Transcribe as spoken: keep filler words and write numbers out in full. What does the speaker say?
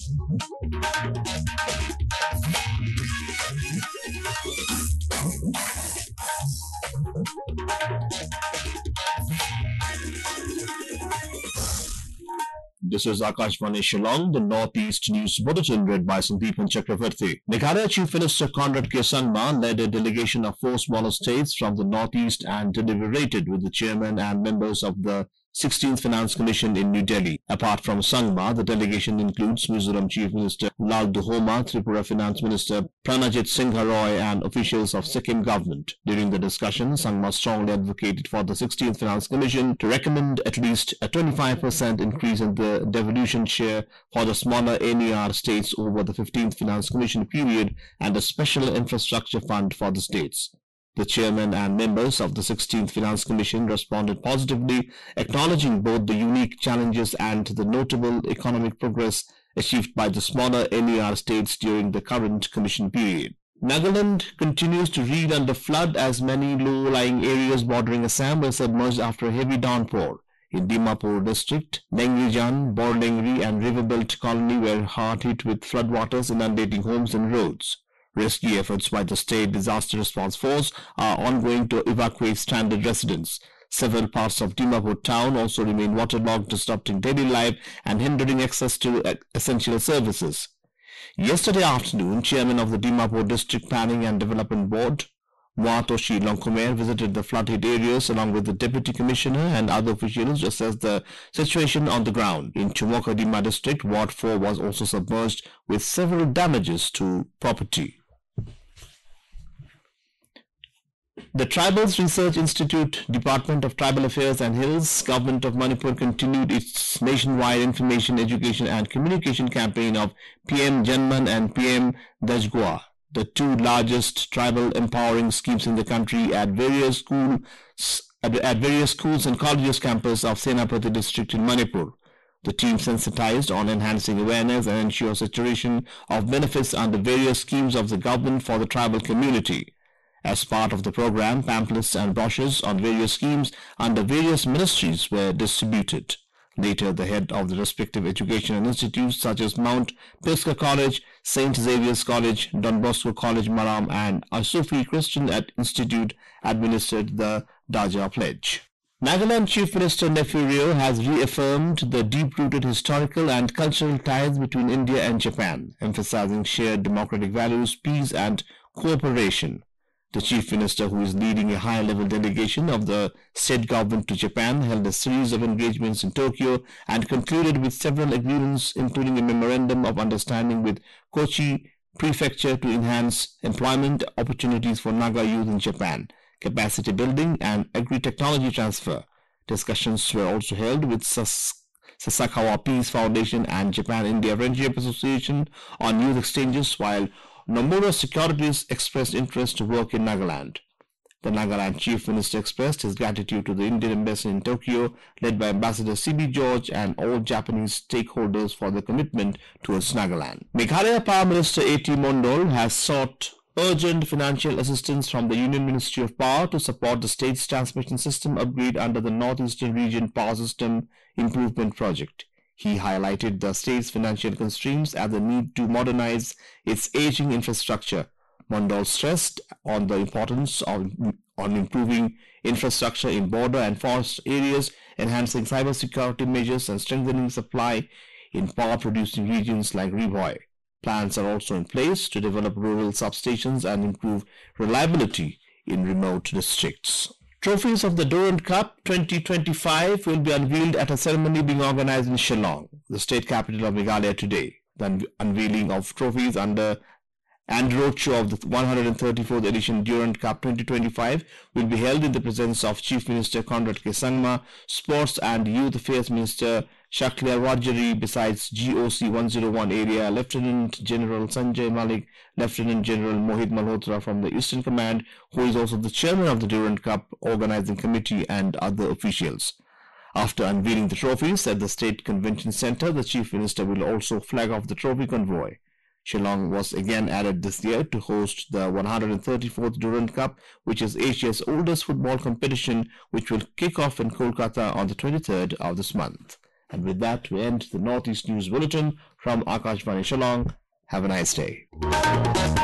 This is Akashvani Shillong, the Northeast News Bulletin read by Sandeepan Chakravarti. Meghalaya Chief Minister Conrad K. Sangma led a delegation of four smaller states from the Northeast and deliberated with the chairman and members of the sixteenth Finance Commission in New Delhi. Apart from Sangma, the delegation includes Mizoram Chief Minister Lal Duhoma, Tripura Finance Minister Pranajit Singha Roy and officials of Sikkim government. During the discussion, Sangma strongly advocated for the sixteenth Finance Commission to recommend at least a twenty-five percent increase in the devolution share for the smaller N E R states over the fifteenth Finance Commission period and a special infrastructure fund for the states. The chairman and members of the sixteenth Finance Commission responded positively, acknowledging both the unique challenges and the notable economic progress achieved by the smaller N E R states during the current commission period. Nagaland continues to reel under flood as many low-lying areas bordering Assam were submerged after a heavy downpour. In Dimapur district, Lengrijan, Borlengri and Riverbelt colony were hard hit with floodwaters inundating homes and roads. Rescue efforts by the State Disaster Response Force are ongoing to evacuate stranded residents. Several parts of Dimapur town also remain waterlogged, disrupting daily life and hindering access to essential services. Yesterday afternoon, Chairman of the Dimapur District Planning and Development Board, Mwatoshi Longkumer, visited the flood-hit areas along with the Deputy Commissioner and other officials to assess the situation on the ground. In Chumokadima District, Ward four was also submerged with several damages to property. The Tribals Research Institute, Department of Tribal Affairs and Hills, Government of Manipur continued its nationwide information, education and communication campaign of P M Janman and P M Dajgua, the two largest tribal empowering schemes in the country, at various schools at various schools and colleges campus of Senapati district in Manipur. The team sensitized on enhancing awareness and ensure saturation of benefits under various schemes of the government for the tribal community. As part of the program, pamphlets and brochures on various schemes under various ministries were distributed. Later, the head of the respective educational institutes such as Mount Pisgah College, Saint Xavier's College, Don Bosco College Maram and Asufi Christian Institute administered the Daja Pledge. Nagaland Chief Minister Nefurio has reaffirmed the deep-rooted historical and cultural ties between India and Japan, emphasizing shared democratic values, peace and cooperation. The Chief Minister, who is leading a high-level delegation of the state government to Japan, held a series of engagements in Tokyo and concluded with several agreements, including a memorandum of understanding with Kochi Prefecture to enhance employment opportunities for Naga youth in Japan, capacity building and agri-technology transfer. Discussions were also held with Sas Sasakawa Peace Foundation and Japan-India Friendship Association on youth exchanges, while Nomura Securities expressed interest to work in Nagaland. The Nagaland Chief Minister expressed his gratitude to the Indian Embassy in Tokyo, led by Ambassador C B George, and all Japanese stakeholders for their commitment towards Nagaland. Meghalaya Power Minister A T Mondol has sought urgent financial assistance from the Union Ministry of Power to support the state's transmission system upgrade under the Northeastern Region Power System Improvement Project. He highlighted the state's financial constraints and the need to modernize its aging infrastructure. Mondal stressed on the importance of on improving infrastructure in border and forest areas, enhancing cybersecurity measures and strengthening supply in power-producing regions like Rivoy. Plans are also in place to develop rural substations and improve reliability in remote districts. Trophies of the Durand Cup twenty twenty-five will be unveiled at a ceremony being organized in Shillong, the state capital of Meghalaya, today. The un unveiling of trophies under and roadshow of the one hundred thirty-fourth edition Durand Cup twenty twenty-five will be held in the presence of Chief Minister Conrad K. Sangma, Sports and Youth Affairs Minister Shaklia Rajari, besides G O C one oh one area Lieutenant General Sanjay Malik, Lieutenant General Mohit Malhotra from the Eastern Command, who is also the chairman of the Durand Cup Organizing Committee, and other officials. After unveiling the trophies at the State Convention Center, the Chief Minister will also flag off the trophy convoy. Shillong was again added this year to host the one hundred thirty-fourth Durand Cup, which is Asia's oldest football competition, which will kick off in Kolkata on the twenty-third of this month. And with that, we end the Northeast News Bulletin from Akashvani Shillong. Have a nice day.